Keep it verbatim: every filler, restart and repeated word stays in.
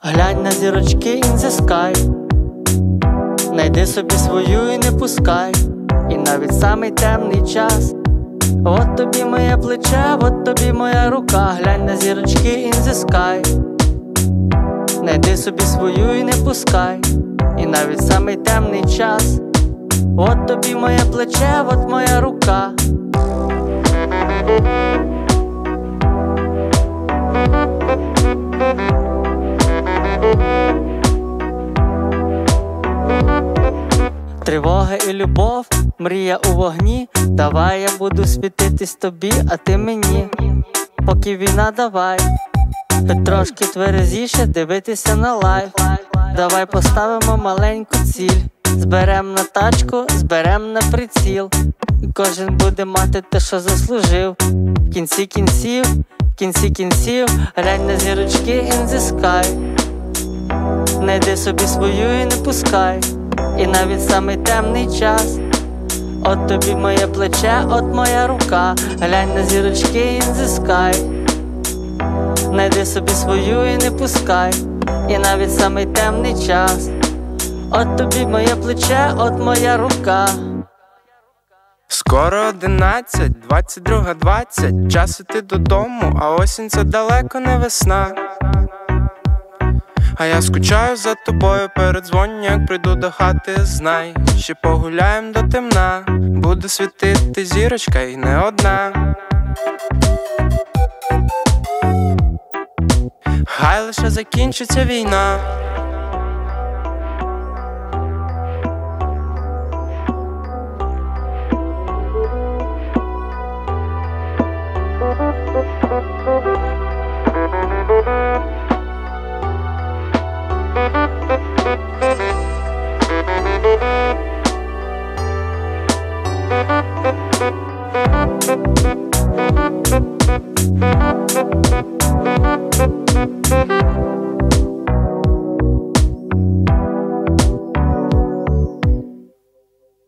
Глянь на зірочки in the sky. Найди собі свою і не пускай. І навіть самий темний час. От тобі моє плече, от тобі моя рука. Глянь на зірочки in the sky. Найди собі свою і не пускай. І навіть самий темний час. От тобі моє плече, от моя рука. Тривога і любов, мрія у вогні. Давай я буду світитись тобі, а ти мені. Поки війна, давай хоч трошки тверезіше дивитися на лайф. Давай поставимо маленьку ціль. Зберем на тачку, зберем на приціл. І кожен буде мати те, що заслужив. В кінці кінців, в кінці кінців, глянь на зірочки in the sky. Найди собі свою і не пускай. І навіть самий темний час. От тобі моє плече, от моя рука. Глянь на зірочки in the sky. Найди собі свою і не пускай. І навіть самий темний час. От тобі моє плече, от моя рука. Скоро одинадцять, двадцять друга двадцять. Час іти додому, а осінь це далеко не весна. А я скучаю за тобою, передзвоню, як прийду до хати, знай. Ще погуляєм до темна, буде світити зірочка і не одна. Хай лише закінчиться війна. Thank you.